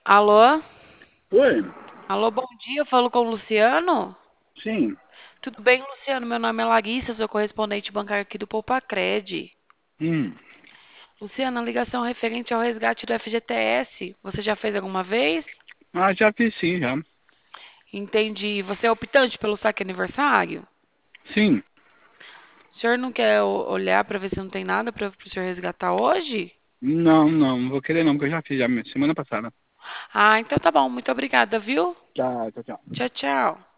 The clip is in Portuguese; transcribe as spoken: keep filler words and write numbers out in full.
Alô? Oi, Alô, bom dia. Eu falo com o Luciano? sim. Tudo bem, Luciano? Meu nome é Larissa, sou correspondente bancário aqui do Poupacred. Hum. Luciano, a ligação referente ao resgate do F G T S. Você já fez alguma vez? Ah, já fiz sim, já. Entendi. Você é optante pelo saque aniversário? Sim. O senhor não quer o- olhar para ver se não tem nada para o senhor resgatar hoje? Não, não, não vou querer não, porque eu já fiz já semana passada. Ah, então tá bom. Muito obrigada, viu? Tchau, tchau, tchau. Tchau, tchau.